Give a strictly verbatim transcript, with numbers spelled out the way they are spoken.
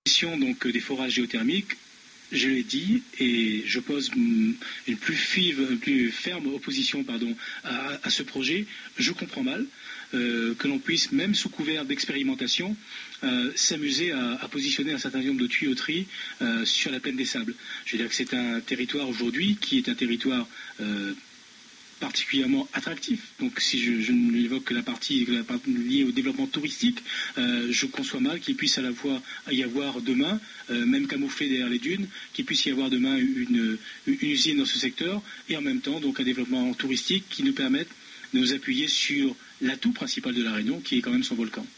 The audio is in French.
Donc des forages géothermiques, je l'ai dit, et je pose une plus, five, une plus ferme opposition pardon, à, à ce projet. Je comprends mal euh, que l'on puisse, même sous couvert d'expérimentation, euh, s'amuser à, à positionner un certain nombre de tuyauteries euh, sur la plaine des Sables. Je veux dire que c'est un territoire aujourd'hui qui est un territoire euh, particulièrement attractif. Donc si je, je n'évoque que la partie, que la partie liée au développement touristique, euh, je conçois mal qu'il puisse à la fois y avoir demain, euh, même camouflé derrière les dunes, qu'il puisse y avoir demain une, une usine dans ce secteur et en même temps donc un développement touristique qui nous permette de nous appuyer sur l'atout principal de la Réunion qui est quand même son volcan.